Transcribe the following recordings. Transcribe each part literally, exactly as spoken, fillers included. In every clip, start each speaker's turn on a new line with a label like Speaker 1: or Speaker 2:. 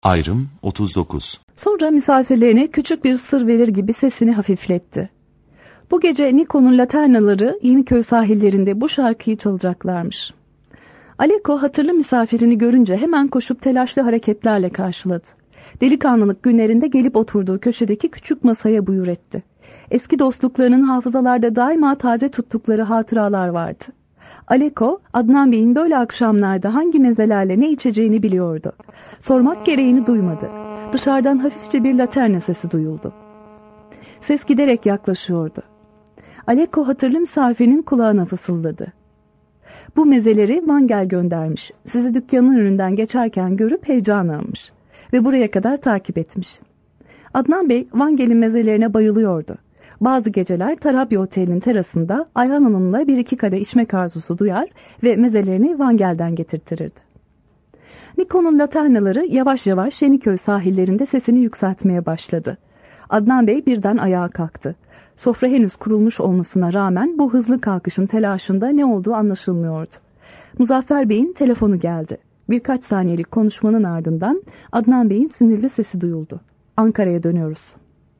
Speaker 1: Ayrım otuz dokuz.
Speaker 2: Sonra misafirlerine küçük bir sır verir gibi sesini hafifletti. Bu gece Niko'nun laternaları Yeniköy sahillerinde bu şarkıyı çalacaklarmış. Aleko hatırlı misafirini görünce hemen koşup telaşlı hareketlerle karşıladı. Delikanlılık günlerinde gelip oturduğu köşedeki küçük masaya buyur etti. Eski dostluklarının hafızalarda daima taze tuttukları hatıralar vardı. Aleko, Adnan Bey'in böyle akşamlarda hangi mezelerle ne içeceğini biliyordu. Sormak gereğini duymadı. Dışarıdan hafifçe bir laterna sesi duyuldu. Ses giderek yaklaşıyordu. Aleko hatırlı misafirinin kulağına fısıldadı. Bu mezeleri Vangel göndermiş. Sizi dükkanın önünden geçerken görüp heyecanlanmış. Ve buraya kadar takip etmiş. Adnan Bey Vangel'in mezelerine bayılıyordu. Bazı geceler Tarabya Oteli'nin terasında Ayhan Hanım'la bir iki kadeh içmek arzusu duyar ve mezelerini Vangel'den getirtirirdi. Niko'nun laternaları yavaş yavaş Yeniköy sahillerinde sesini yükseltmeye başladı. Adnan Bey birden ayağa kalktı. Sofra henüz kurulmuş olmasına rağmen bu hızlı kalkışın telaşında ne olduğu anlaşılmıyordu. Muzaffer Bey'in telefonu geldi. Birkaç saniyelik konuşmanın ardından Adnan Bey'in sinirli sesi duyuldu. Ankara'ya dönüyoruz.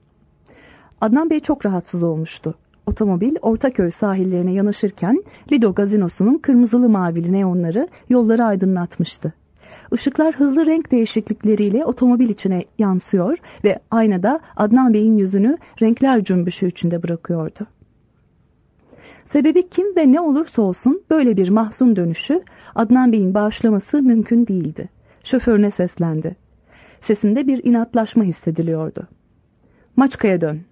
Speaker 2: Adnan Bey çok rahatsız olmuştu. Otomobil Ortaköy sahillerine yanaşırken Lido gazinosunun kırmızılı mavili neonları yolları aydınlatmıştı. Işıklar hızlı renk değişiklikleriyle otomobil içine yansıyor ve aynada Adnan Bey'in yüzünü renkler cümbüşü içinde bırakıyordu. Sebebi kim ve ne olursa olsun böyle bir mahzun dönüşü Adnan Bey'in bağışlaması mümkün değildi. Şoförüne seslendi. Sesinde bir inatlaşma hissediliyordu. Maçka'ya dön.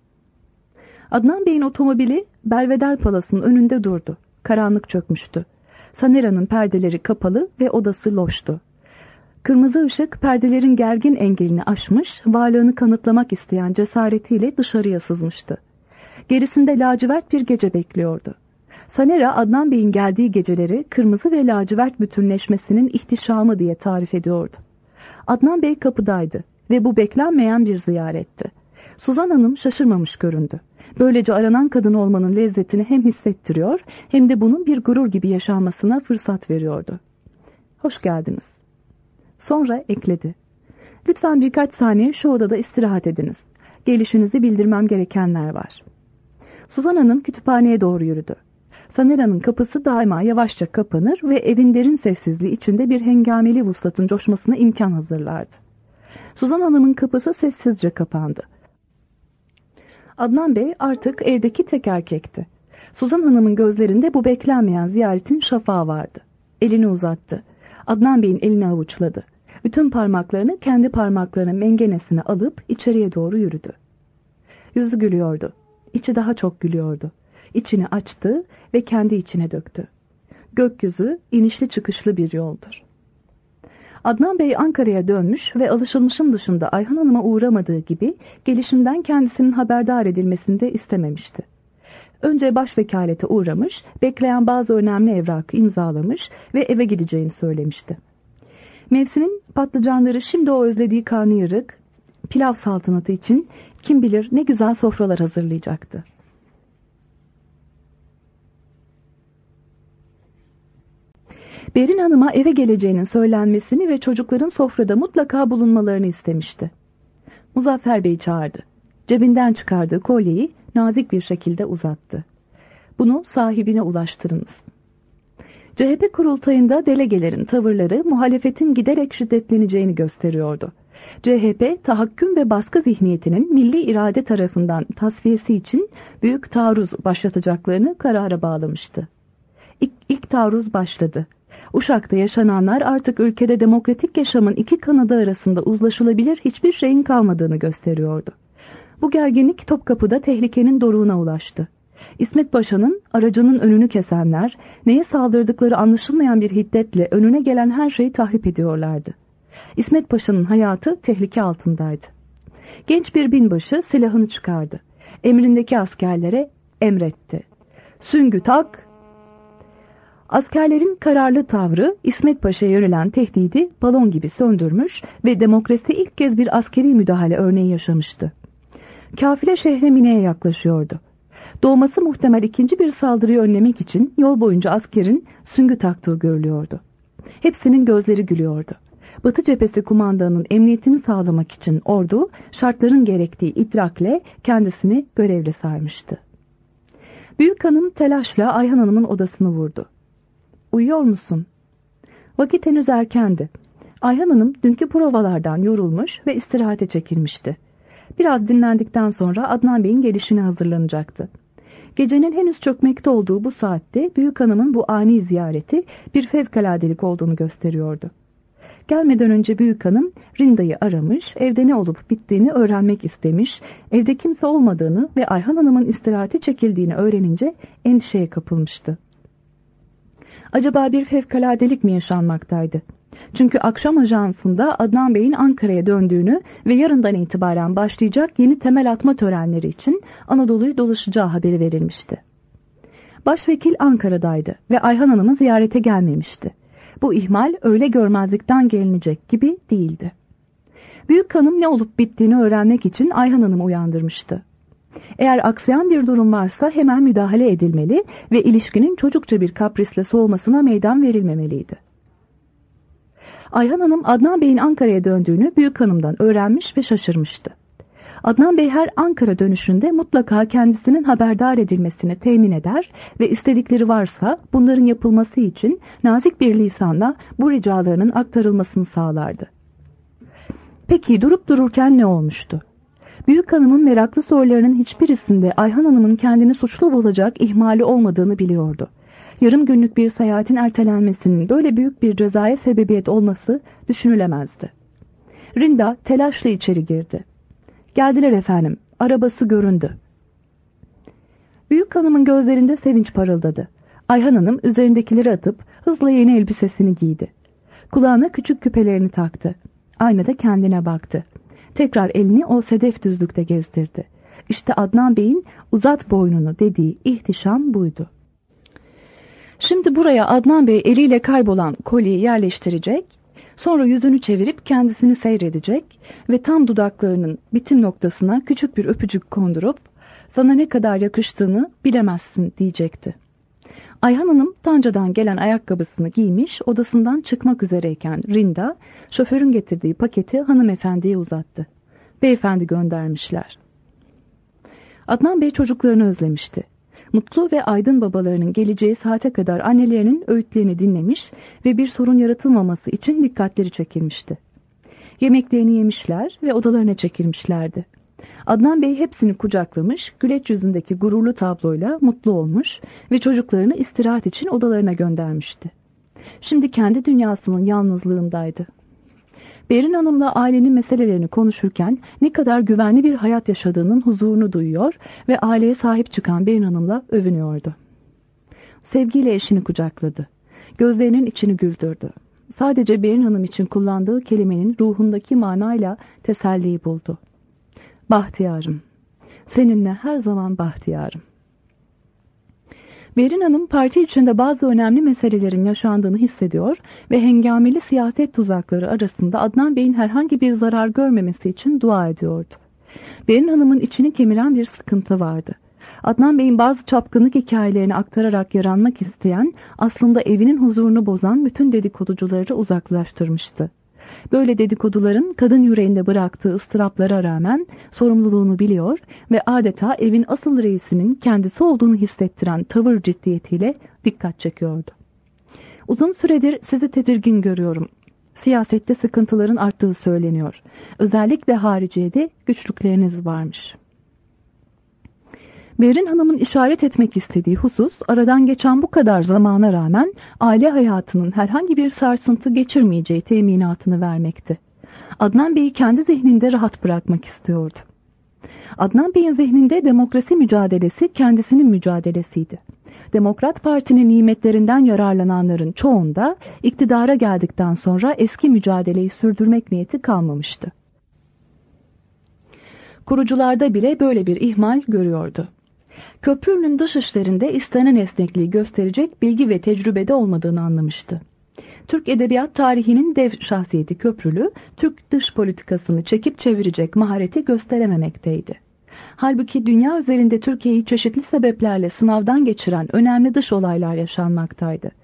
Speaker 2: Adnan Bey'in otomobili Belvedere Palas'ın önünde durdu. Karanlık çökmüştü. Sanera'nın perdeleri kapalı ve odası loştu. Kırmızı ışık perdelerin gergin engelini aşmış, varlığını kanıtlamak isteyen cesaretiyle dışarıya sızmıştı. Gerisinde lacivert bir gece bekliyordu. Sanera Adnan Bey'in geldiği geceleri kırmızı ve lacivert bütünleşmesinin ihtişamı diye tarif ediyordu. Adnan Bey kapıdaydı ve bu beklenmeyen bir ziyaretti. Suzan Hanım şaşırmamış göründü. Böylece aranan kadın olmanın lezzetini hem hissettiriyor hem de bunun bir gurur gibi yaşanmasına fırsat veriyordu. Hoş geldiniz. Sonra ekledi. Lütfen birkaç saniye şu odada istirahat ediniz. Gelişinizi bildirmem gerekenler var. Suzan Hanım kütüphaneye doğru yürüdü. Sanera'nın kapısı daima yavaşça kapanır ve evin derin sessizliği içinde bir hengameli vuslatın coşmasına imkan hazırlardı. Suzan Hanım'ın kapısı sessizce kapandı. Adnan Bey artık evdeki tek erkekti. Suzan Hanım'ın gözlerinde bu beklenmeyen ziyaretin şafağı vardı. Elini uzattı. Adnan Bey'in elini avuçladı. Bütün parmaklarını kendi parmaklarının mengenesine alıp içeriye doğru yürüdü. Yüzü gülüyordu. İçi daha çok gülüyordu. İçini açtı ve kendi içine döktü. Gökyüzü inişli çıkışlı bir yoldur. Adnan Bey Ankara'ya dönmüş ve alışılmışın dışında Ayhan Hanım'a uğramadığı gibi gelişinden kendisinin haberdar edilmesini de istememişti. Önce başvekalete uğramış, bekleyen bazı önemli evrakı imzalamış ve eve gideceğini söylemişti. Mevsimin patlıcanları şimdi o özlediği karnıyarık, pilav saltanatı için kim bilir ne güzel sofralar hazırlayacaktı. Berin Hanım'a eve geleceğinin söylenmesini ve çocukların sofrada mutlaka bulunmalarını istemişti. Muzaffer Bey çağırdı. Cebinden çıkardığı kolyeyi nazik bir şekilde uzattı. Bunu sahibine ulaştırınız. C H P kurultayında delegelerin tavırları muhalefetin giderek şiddetleneceğini gösteriyordu. C H P tahakküm ve baskı zihniyetinin milli irade tarafından tasfiyesi için büyük taarruz başlatacaklarını karara bağlamıştı. İlk, ilk taarruz başladı. Uşak'ta yaşananlar artık ülkede demokratik yaşamın iki kanadı arasında uzlaşılabilir hiçbir şeyin kalmadığını gösteriyordu. Bu gerginlik Topkapı'da tehlikenin doruğuna ulaştı. İsmet Paşa'nın aracının önünü kesenler, neye saldırdıkları anlaşılmayan bir hiddetle önüne gelen her şeyi tahrip ediyorlardı. İsmet Paşa'nın hayatı tehlike altındaydı. Genç bir binbaşı silahını çıkardı. Emrindeki askerlere emretti. Süngü tak! Askerlerin kararlı tavrı İsmet Paşa'ya yönelen tehdidi balon gibi söndürmüş ve demokrasi ilk kez bir askeri müdahale örneği yaşamıştı. Kafile şehre Mine'ye yaklaşıyordu. Doğması muhtemel ikinci bir saldırıyı önlemek için yol boyunca askerin süngü taktığı görülüyordu. Hepsinin gözleri gülüyordu. Batı Cephesi kumandanının emniyetini sağlamak için ordu şartların gerektiği idrakle kendisini görevli saymıştı. Büyük hanım telaşla Ayhan Hanım'ın odasını vurdu. "Uyuyor musun?" Vakit henüz erkendi. Ayhan Hanım dünkü provalardan yorulmuş ve istirahate çekilmişti. Biraz dinlendikten sonra Adnan Bey'in gelişine hazırlanacaktı. Gecenin henüz çökmekte olduğu bu saatte büyük hanımın bu ani ziyareti bir fevkaladelik olduğunu gösteriyordu. Gelmeden önce büyük hanım Rinda'yı aramış, evde ne olup bittiğini öğrenmek istemiş, evde kimse olmadığını ve Ayhan Hanım'ın istirahate çekildiğini öğrenince endişeye kapılmıştı. Acaba bir fevkaladelik mi yaşanmaktaydı? Çünkü akşam ajansında Adnan Bey'in Ankara'ya döndüğünü ve yarından itibaren başlayacak yeni temel atma törenleri için Anadolu'yu dolaşacağı haberi verilmişti. Başvekil Ankara'daydı ve Ayhan Hanım'ı ziyarete gelmemişti. Bu ihmal öyle görmezlikten gelinecek gibi değildi. Büyük hanım ne olup bittiğini öğrenmek için Ayhan Hanım'ı uyandırmıştı. Eğer aksayan bir durum varsa hemen müdahale edilmeli ve ilişkinin çocukça bir kaprisle soğumasına meydan verilmemeliydi. Ayhan Hanım Adnan Bey'in Ankara'ya döndüğünü büyük hanımdan öğrenmiş ve şaşırmıştı. Adnan Bey her Ankara dönüşünde mutlaka kendisinin haberdar edilmesini temin eder ve istedikleri varsa bunların yapılması için nazik bir lisanla bu ricalarının aktarılmasını sağlardı. Peki durup dururken ne olmuştu? Büyük hanımın meraklı sorularının hiçbirisinde Ayhan Hanım'ın kendini suçlu bulacak ihmali olmadığını biliyordu. Yarım günlük bir seyahatin ertelenmesinin böyle büyük bir cezaya sebebiyet olması düşünülemezdi. Rinda telaşla içeri girdi. "Geldiler efendim, arabası göründü." Büyük hanımın gözlerinde sevinç parıldadı. Ayhan Hanım üzerindekileri atıp hızla yeni elbisesini giydi. Kulağına küçük küpelerini taktı. Aynada kendine baktı. Tekrar elini o sedef düzlükte gezdirdi. İşte Adnan Bey'in "uzat boynunu" dediği ihtişam buydu. Şimdi buraya Adnan Bey eliyle kaybolan kolyeyi yerleştirecek, sonra yüzünü çevirip kendisini seyredecek ve tam dudaklarının bitim noktasına küçük bir öpücük kondurup "sana ne kadar yakıştığını bilemezsin" diyecekti. Ayhan Hanım Tanca'dan gelen ayakkabısını giymiş, odasından çıkmak üzereyken Rinda şoförün getirdiği paketi hanımefendiye uzattı. Beyefendi göndermişler. Adnan Bey çocuklarını özlemişti. Mutlu ve aydın babalarının geleceği saate kadar annelerinin öğütlerini dinlemiş ve bir sorun yaratılmaması için dikkatleri çekilmişti. Yemeklerini yemişler ve odalarına çekilmişlerdi. Adnan Bey hepsini kucaklamış, güleç yüzündeki gururlu tabloyla mutlu olmuş ve çocuklarını istirahat için odalarına göndermişti. Şimdi kendi dünyasının yalnızlığındaydı. Berin Hanım'la ailenin meselelerini konuşurken ne kadar güvenli bir hayat yaşadığının huzurunu duyuyor ve aileye sahip çıkan Berin Hanım'la övünüyordu. Sevgiyle eşini kucakladı. Gözlerinin içini güldürdü. Sadece Berin Hanım için kullandığı kelimenin ruhundaki manayla teselliyi buldu. "Bahtiyarım, seninle her zaman bahtiyarım." Berin Hanım parti içinde bazı önemli meselelerin yaşandığını hissediyor ve hengameli siyaset tuzakları arasında Adnan Bey'in herhangi bir zarar görmemesi için dua ediyordu. Berin Hanım'ın içini kemiren bir sıkıntı vardı. Adnan Bey'in bazı çapkınlık hikayelerini aktararak yaranmak isteyen, aslında evinin huzurunu bozan bütün dedikoducuları uzaklaştırmıştı. Böyle dedikoduların kadın yüreğinde bıraktığı ıstıraplara rağmen sorumluluğunu biliyor ve adeta evin asıl reisinin kendisi olduğunu hissettiren tavır ciddiyetiyle dikkat çekiyordu. "Uzun süredir sizi tedirgin görüyorum. Siyasette sıkıntıların arttığı söyleniyor. Özellikle hariciyede güçlükleriniz varmış." Berin Hanım'ın işaret etmek istediği husus, aradan geçen bu kadar zamana rağmen aile hayatının herhangi bir sarsıntı geçirmeyeceği teminatını vermekti. Adnan Bey'i kendi zihninde rahat bırakmak istiyordu. Adnan Bey'in zihninde demokrasi mücadelesi kendisinin mücadelesiydi. Demokrat Parti'nin nimetlerinden yararlananların çoğunda iktidara geldikten sonra eski mücadeleyi sürdürmek niyeti kalmamıştı. Kurucularda bile böyle bir ihmal görüyordu. Köprülü'nün dış işlerinde istenen esnekliği gösterecek bilgi ve tecrübede olmadığını anlamıştı. Türk edebiyat tarihinin dev şahsiyeti Köprülü, Türk dış politikasını çekip çevirecek mahareti gösterememekteydi. Halbuki dünya üzerinde Türkiye'yi çeşitli sebeplerle sınavdan geçiren önemli dış olaylar yaşanmaktaydı.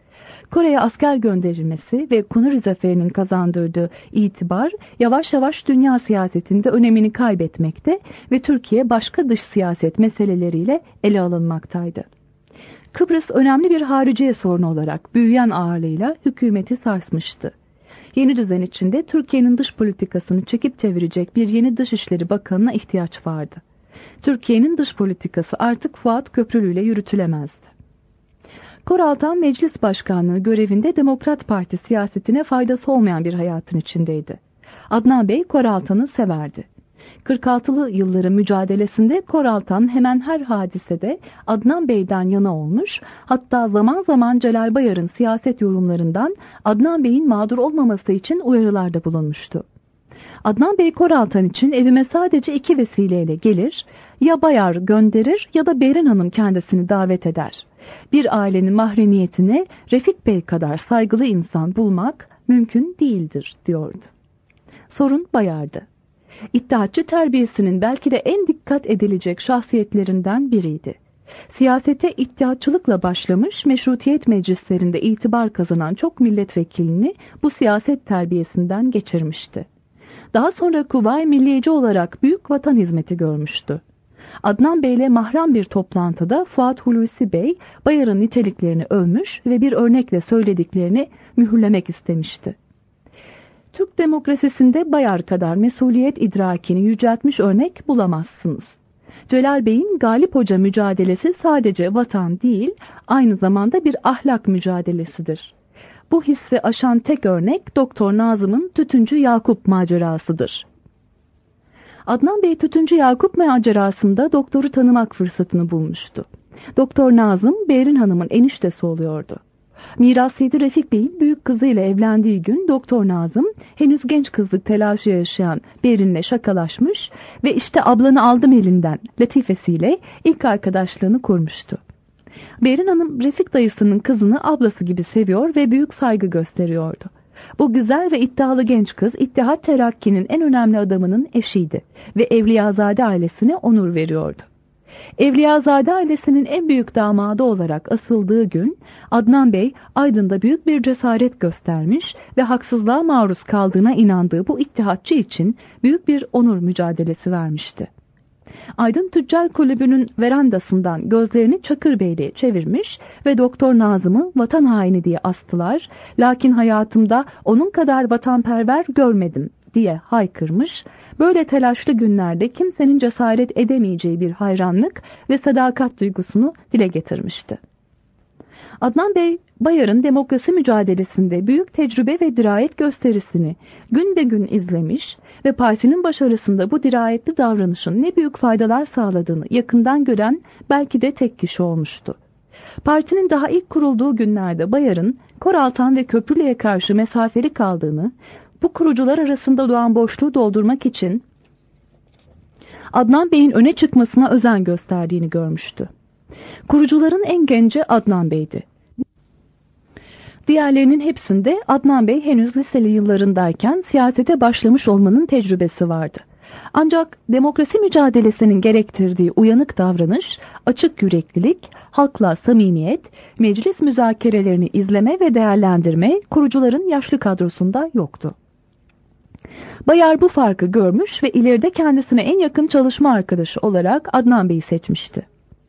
Speaker 2: Kore'ye asker gönderilmesi ve Kunuri Zaferi'nin kazandırdığı itibar yavaş yavaş dünya siyasetinde önemini kaybetmekte ve Türkiye başka dış siyaset meseleleriyle ele alınmaktaydı. Kıbrıs önemli bir hariciye sorunu olarak büyüyen ağırlığıyla hükümeti sarsmıştı. Yeni düzen içinde Türkiye'nin dış politikasını çekip çevirecek bir yeni Dışişleri Bakanı'na ihtiyaç vardı. Türkiye'nin dış politikası artık Fuat Köprülü ile yürütülemezdi. Koraltan Meclis Başkanlığı görevinde Demokrat Parti siyasetine faydası olmayan bir hayatın içindeydi. Adnan Bey Koraltan'ı severdi. kırk altılı yılların mücadelesinde Koraltan hemen her hadisede Adnan Bey'den yana olmuş, hatta zaman zaman Celal Bayar'ın siyaset yorumlarından Adnan Bey'in mağdur olmaması için uyarılarda bulunmuştu. Adnan Bey Koraltan için evime sadece iki vesileyle gelir, ya Bayar gönderir ya da Berin Hanım kendisini davet eder. Bir ailenin mahremiyetine Refik Bey kadar saygılı insan bulmak mümkün değildir diyordu. Sorun Bayar'dı. İttihatçı terbiyesinin belki de en dikkat edilecek şahsiyetlerinden biriydi. Siyasete ittihatçılıkla başlamış, meşrutiyet meclislerinde itibar kazanan çok milletvekilini bu siyaset terbiyesinden geçirmişti. Daha sonra Kuvayi Milliyeci olarak büyük vatan hizmeti görmüştü. Adnan Bey ile mahrem bir toplantıda Fuat Hulusi Bey, Bayar'ın niteliklerini övmüş ve bir örnekle söylediklerini mühürlemek istemişti. Türk demokrasisinde Bayar kadar mesuliyet idrakini yüceltmiş örnek bulamazsınız. Celal Bey'in Galip Hoca mücadelesi sadece vatan değil, aynı zamanda bir ahlak mücadelesidir. Bu hissi aşan tek örnek Doktor Nazım'ın Tütüncü Yakup macerasıdır. Adnan Bey Tütüncü Yakup macerasında doktoru tanımak fırsatını bulmuştu. Doktor Nazım, Berin Hanım'ın eniştesi oluyordu. Mirasiyeti Refik Bey'in büyük kızıyla evlendiği gün Doktor Nazım henüz genç kızlık telaşı yaşayan Berin'le şakalaşmış ve işte ablanı aldım elinden latifesiyle ilk arkadaşlığını kurmuştu. Berin Hanım Refik dayısının kızını ablası gibi seviyor ve büyük saygı gösteriyordu. Bu güzel ve iddialı genç kız İttihat Terakki'nin en önemli adamının eşiydi ve Evliyazade ailesine onur veriyordu. Evliyazade ailesinin en büyük damadı olarak asıldığı gün Adnan Bey Aydın'da büyük bir cesaret göstermiş ve haksızlığa maruz kaldığına inandığı bu ittihatçı için büyük bir onur mücadelesi vermişti. Aydın Tüccar Kulübü'nün verandasından gözlerini Çakır Beyliğe çevirmiş ve Doktor Nazım'ı vatan haini diye astılar, lakin hayatımda onun kadar vatanperver görmedim diye haykırmış, böyle telaşlı günlerde kimsenin cesaret edemeyeceği bir hayranlık ve sadakat duygusunu dile getirmişti. Adnan Bey, Bayar'ın demokrasi mücadelesinde büyük tecrübe ve dirayet gösterisini gün be gün izlemiş ve partinin başarısında bu dirayetli davranışın ne büyük faydalar sağladığını yakından gören belki de tek kişi olmuştu. Partinin daha ilk kurulduğu günlerde Bayar'ın Koraltan ve Köprülü'ye karşı mesafeli kaldığını, bu kurucular arasında doğan boşluğu doldurmak için Adnan Bey'in öne çıkmasına özen gösterdiğini görmüştü. Kurucuların en genci Adnan Bey'di. Diğerlerinin hepsinde Adnan Bey henüz liseli yıllarındayken siyasete başlamış olmanın tecrübesi vardı. Ancak demokrasi mücadelesinin gerektirdiği uyanık davranış, açık yüreklilik, halkla samimiyet, meclis müzakerelerini izleme ve değerlendirme kurucuların yaşlı kadrosunda yoktu. Bayar bu farkı görmüş ve ileride kendisine en yakın çalışma arkadaşı olarak Adnan Bey'i seçmişti.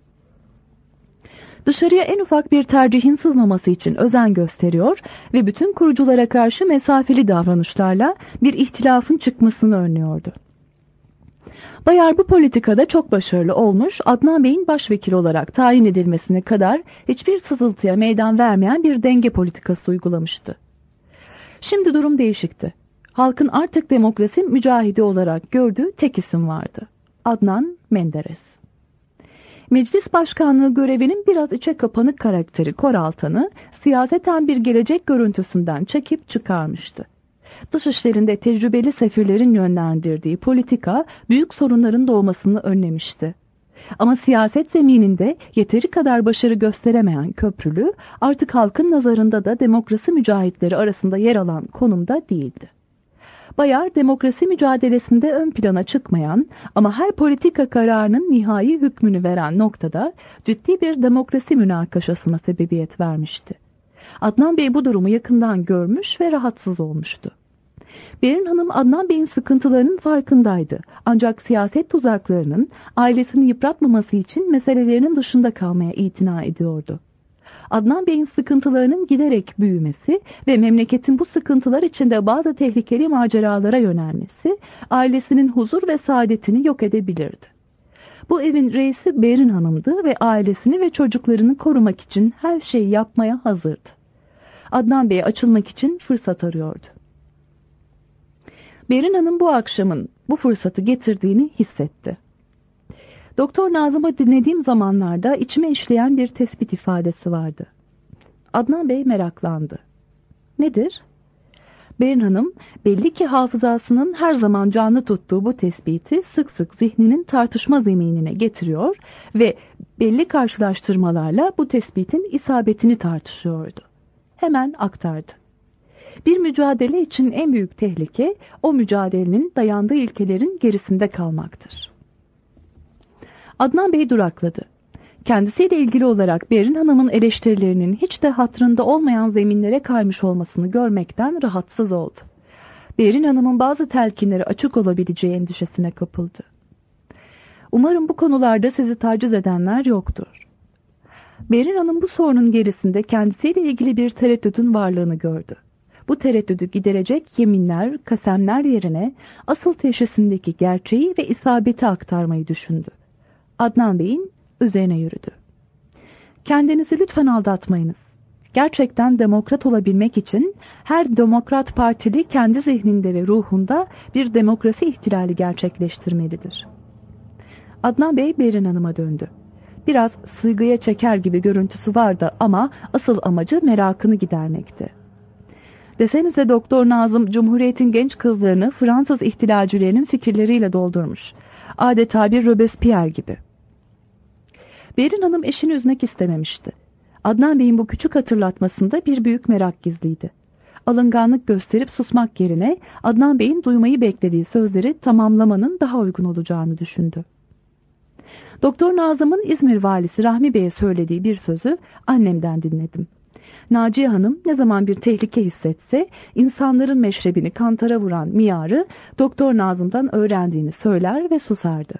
Speaker 2: Dışarıya en ufak bir tercihin sızmaması için özen gösteriyor ve bütün kuruculara karşı mesafeli davranışlarla bir ihtilafın çıkmasını önlüyordu. Bayar bu politikada çok başarılı olmuş, Adnan Bey'in başvekili olarak tayin edilmesine kadar hiçbir sızıltıya meydan vermeyen bir denge politikası uygulamıştı. Şimdi durum değişikti. Halkın artık demokrasi mücahidi olarak gördüğü tek isim vardı. Adnan Menderes. Meclis başkanlığı görevinin biraz içe kapanık karakteri Koraltan'ı siyaseten bir gelecek görüntüsünden çekip çıkarmıştı. Dışişlerinde tecrübeli sefirlerin yönlendirdiği politika büyük sorunların doğmasını önlemişti. Ama siyaset zemininde yeteri kadar başarı gösteremeyen Köprülü artık halkın nazarında da demokrasi mücahitleri arasında yer alan konumda değildi. Bayar demokrasi mücadelesinde ön plana çıkmayan ama her politika kararının nihai hükmünü veren noktada ciddi bir demokrasi münakaşasına sebebiyet vermişti. Adnan Bey bu durumu yakından görmüş ve rahatsız olmuştu. Berin Hanım Adnan Bey'in sıkıntılarının farkındaydı. Ancak siyaset tuzaklarının ailesini yıpratmaması için meselelerinin dışında kalmaya itina ediyordu. Adnan Bey'in sıkıntılarının giderek büyümesi ve memleketin bu sıkıntılar içinde bazı tehlikeli maceralara yönelmesi ailesinin huzur ve saadetini yok edebilirdi. Bu evin reisi Berin Hanım'dı ve ailesini ve çocuklarını korumak için her şeyi yapmaya hazırdı. Adnan Bey'e açılmak için fırsat arıyordu. Berin Hanım bu akşamın bu fırsatı getirdiğini hissetti. Doktor Nazım'ı dinlediğim zamanlarda içime işleyen bir tespit ifadesi vardı. Adnan Bey meraklandı. Nedir? Berin Hanım belli ki hafızasının her zaman canlı tuttuğu bu tespiti sık sık zihninin tartışma zeminine getiriyor ve belli karşılaştırmalarla bu tespitin isabetini tartışıyordu. Hemen aktardı. Bir mücadele için en büyük tehlike o mücadelenin dayandığı ilkelerin gerisinde kalmaktır. Adnan Bey durakladı. Kendisiyle ilgili olarak Berin Hanım'ın eleştirilerinin hiç de hatırında olmayan zeminlere kaymış olmasını görmekten rahatsız oldu. Berin Hanım'ın bazı telkinleri açık olabileceği endişesine kapıldı. Umarım bu konularda sizi taciz edenler yoktur. Berin Hanım bu sorunun gerisinde kendisiyle ilgili bir tereddütün varlığını gördü. Bu tereddüdü giderecek yeminler, kasemler yerine asıl teşhisindeki gerçeği ve isabeti aktarmayı düşündü. Adnan Bey'in üzerine yürüdü. Kendinizi lütfen aldatmayınız. Gerçekten demokrat olabilmek için her demokrat partili kendi zihninde ve ruhunda bir demokrasi ihtilali gerçekleştirmelidir. Adnan Bey Berin Hanım'a döndü. Biraz sıygıya çeker gibi görüntüsü vardı ama asıl amacı merakını gidermekti. Desenize Doktor Nazım Cumhuriyet'in genç kızlarını Fransız ihtilalcilerinin fikirleriyle doldurmuş. Adeta bir Robespierre gibi. Berin Hanım eşini üzmek istememişti. Adnan Bey'in bu küçük hatırlatmasında bir büyük merak gizliydi. Alınganlık gösterip susmak yerine Adnan Bey'in duymayı beklediği sözleri tamamlamanın daha uygun olacağını düşündü. Doktor Nazım'ın İzmir valisi Rahmi Bey'e söylediği bir sözü annemden dinledim. Naciye Hanım ne zaman bir tehlike hissetse insanların meşrebini kantara vuran miyarı Doktor Nazım'dan öğrendiğini söyler ve susardı.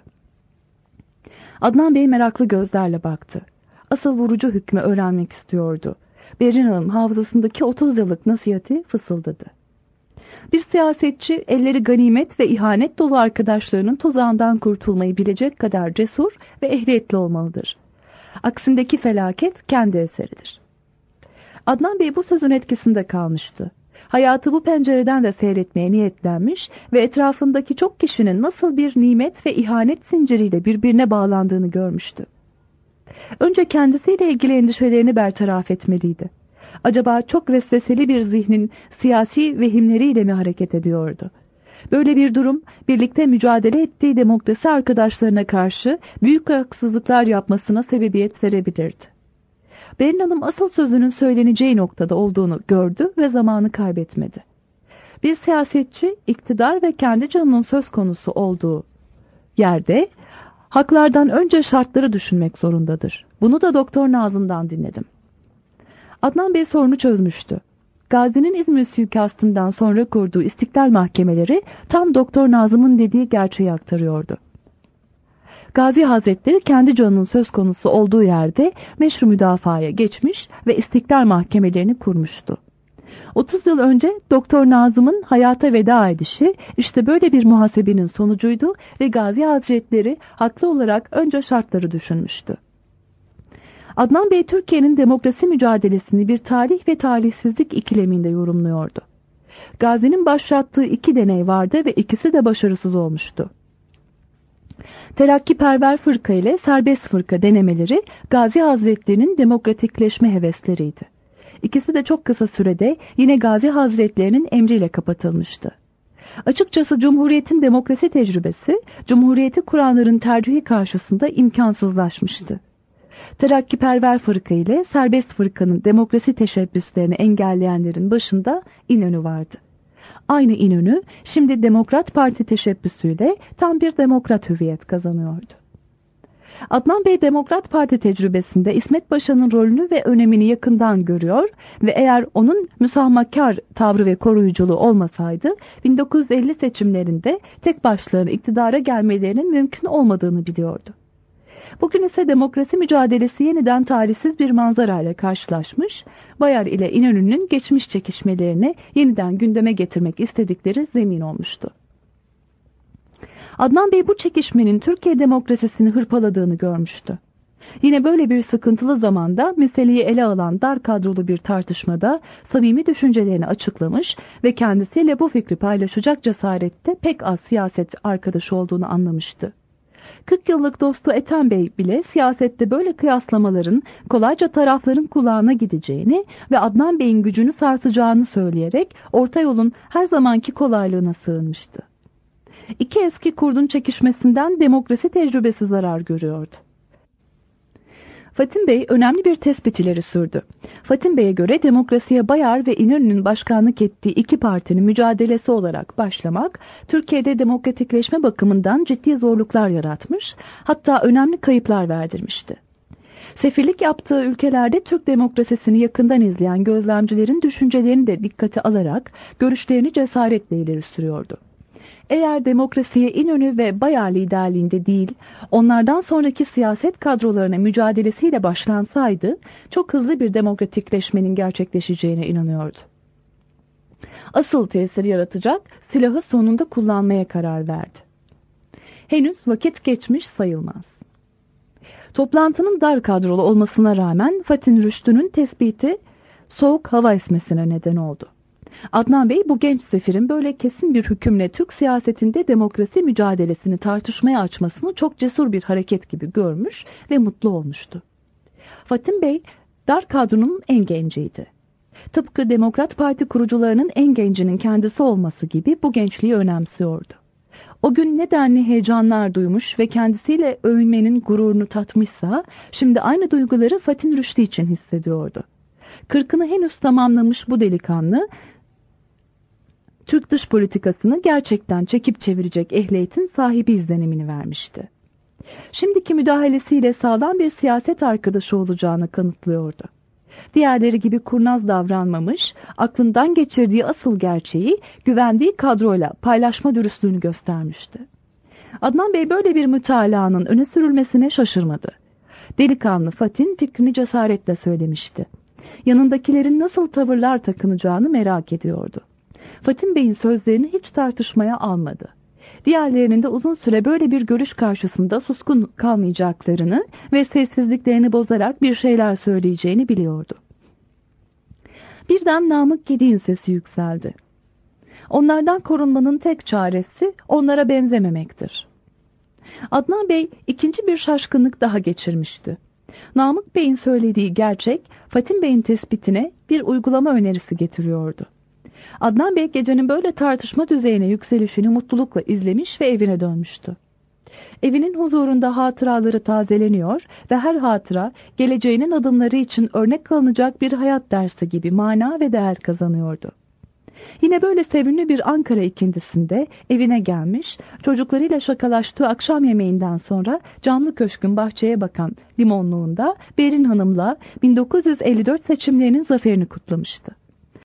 Speaker 2: Adnan Bey meraklı gözlerle baktı. Asıl vurucu hükmü öğrenmek istiyordu. Berin Hanım hafızasındaki otuz yıllık nasihati fısıldadı. Bir siyasetçi elleri ganimet ve ihanet dolu arkadaşlarının tuzağından kurtulmayı bilecek kadar cesur ve ehliyetli olmalıdır. Aksindeki felaket kendi eseridir. Adnan Bey bu sözün etkisinde kalmıştı. Hayatı bu pencereden de seyretmeye niyetlenmiş ve etrafındaki çok kişinin nasıl bir nimet ve ihanet zinciriyle birbirine bağlandığını görmüştü. Önce kendisiyle ilgili endişelerini bertaraf etmeliydi. Acaba çok vesveseli bir zihnin siyasi vehimleriyle mi hareket ediyordu? Böyle bir durum birlikte mücadele ettiği demokrasi arkadaşlarına karşı büyük haksızlıklar yapmasına sebebiyet verebilirdi. Berin Hanım asıl sözünün söyleneceği noktada olduğunu gördü ve zamanı kaybetmedi. Bir siyasetçi iktidar ve kendi canının söz konusu olduğu yerde haklardan önce şartları düşünmek zorundadır. Bunu da Doktor Nazım'dan dinledim. Adnan Bey sorunu çözmüştü. Gazi'nin İzmir suikastından sonra kurduğu istiklal mahkemeleri tam Doktor Nazım'ın dediği gerçeği aktarıyordu. Gazi Hazretleri kendi canının söz konusu olduğu yerde meşru müdafaya geçmiş ve istiklal mahkemelerini kurmuştu. otuz yıl önce Doktor Nazım'ın hayata veda edişi işte böyle bir muhasebenin sonucuydu ve Gazi Hazretleri haklı olarak önce şartları düşünmüştü. Adnan Bey Türkiye'nin demokrasi mücadelesini bir talih ve talihsizlik ikileminde yorumluyordu. Gazi'nin başlattığı iki deney vardı ve ikisi de başarısız olmuştu. Terakkiperver fırka ile serbest fırka denemeleri Gazi Hazretleri'nin demokratikleşme hevesleriydi. İkisi de çok kısa sürede yine Gazi Hazretleri'nin emriyle kapatılmıştı. Açıkçası Cumhuriyet'in demokrasi tecrübesi, Cumhuriyeti kuranların tercihi karşısında imkansızlaşmıştı. Terakkiperver fırka ile serbest fırkanın demokrasi teşebbüslerini engelleyenlerin başında İnönü vardı. Aynı İnönü şimdi Demokrat Parti teşebbüsüyle tam bir demokrat hüviyet kazanıyordu. Adnan Bey Demokrat Parti tecrübesinde İsmet Paşa'nın rolünü ve önemini yakından görüyor ve eğer onun müsamahakar tavrı ve koruyuculuğu olmasaydı bin dokuz yüz elli seçimlerinde tek başlarına iktidara gelmelerinin mümkün olmadığını biliyordu. Bugün ise demokrasi mücadelesi yeniden talihsiz bir manzarayla karşılaşmış, Bayar ile İnönü'nün geçmiş çekişmelerini yeniden gündeme getirmek istedikleri zemin olmuştu. Adnan Bey bu çekişmenin Türkiye demokrasisini hırpaladığını görmüştü. Yine böyle bir sıkıntılı zamanda meseleyi ele alan dar kadrolu bir tartışmada samimi düşüncelerini açıklamış ve kendisiyle bu fikri paylaşacak cesarette pek az siyaset arkadaşı olduğunu anlamıştı. kırk yıllık dostu Ethem Bey bile siyasette böyle kıyaslamaların kolayca tarafların kulağına gideceğini ve Adnan Bey'in gücünü sarsacağını söyleyerek orta yolun her zamanki kolaylığına sığınmıştı. İki eski kurdun çekişmesinden demokrasi tecrübesi zarar görüyordu. Fatim Bey önemli bir tespit ileri sürdü. Fatim Bey'e göre demokrasiye Bayar ve İnönü'nün başkanlık ettiği iki partinin mücadelesi olarak başlamak, Türkiye'de demokratikleşme bakımından ciddi zorluklar yaratmış, hatta önemli kayıplar verdirmişti. Sefirlik yaptığı ülkelerde Türk demokrasisini yakından izleyen gözlemcilerin düşüncelerini de dikkate alarak görüşlerini cesaretle ileri sürüyordu. Eğer demokrasiye İnönü ve Bayar liderliğinde değil, onlardan sonraki siyaset kadrolarına mücadelesiyle başlansaydı, çok hızlı bir demokratikleşmenin gerçekleşeceğine inanıyordu. Asıl tesir yaratacak silahı sonunda kullanmaya karar verdi. Henüz vakit geçmiş sayılmaz. Toplantının dar kadrolu olmasına rağmen Fatih Rüştü'nün tespiti soğuk hava esmesine neden oldu. Adnan Bey bu genç sefirin böyle kesin bir hükümle Türk siyasetinde demokrasi mücadelesini tartışmaya açmasını çok cesur bir hareket gibi görmüş ve mutlu olmuştu. Fatih Bey dar kadronun en genciydi. Tıpkı Demokrat Parti kurucularının en gencinin kendisi olması gibi bu gençliği önemsiyordu. O gün nedenli heyecanlar duymuş ve kendisiyle övünmenin gururunu tatmışsa şimdi aynı duyguları Fatih Rüştü için hissediyordu. Kırkını henüz tamamlamış bu delikanlı Türk dış politikasını gerçekten çekip çevirecek ehliyetin sahibi izlenimini vermişti. Şimdiki müdahalesiyle sağlam bir siyaset arkadaşı olacağını kanıtlıyordu. Diğerleri gibi kurnaz davranmamış, aklından geçirdiği asıl gerçeği güvendiği kadroyla paylaşma dürüstlüğünü göstermişti. Adnan Bey böyle bir mütalaanın öne sürülmesine şaşırmadı. Delikanlı Fatih fikrini cesaretle söylemişti. Yanındakilerin nasıl tavırlar takınacağını merak ediyordu. Fatih Bey'in sözlerini hiç tartışmaya almadı. Diğerlerinin de uzun süre böyle bir görüş karşısında suskun kalmayacaklarını ve sessizliklerini bozarak bir şeyler söyleyeceğini biliyordu. Birden Namık Gedi'nin sesi yükseldi. Onlardan korunmanın tek çaresi onlara benzememektir. Adnan Bey ikinci bir şaşkınlık daha geçirmişti. Namık Bey'in söylediği gerçek Fatih Bey'in tespitine bir uygulama önerisi getiriyordu. Adnan Bey gecenin böyle tartışma düzeyine yükselişini mutlulukla izlemiş ve evine dönmüştü. Evinin huzurunda hatıraları tazeleniyor ve her hatıra geleceğinin adımları için örnek alınacak bir hayat dersi gibi mana ve değer kazanıyordu. Yine böyle sevimli bir Ankara ikindisinde evine gelmiş, çocuklarıyla şakalaştığı akşam yemeğinden sonra camlı köşkün bahçeye bakan limonluğunda Berin Hanım'la bin dokuz yüz elli dört seçimlerinin zaferini kutlamıştı.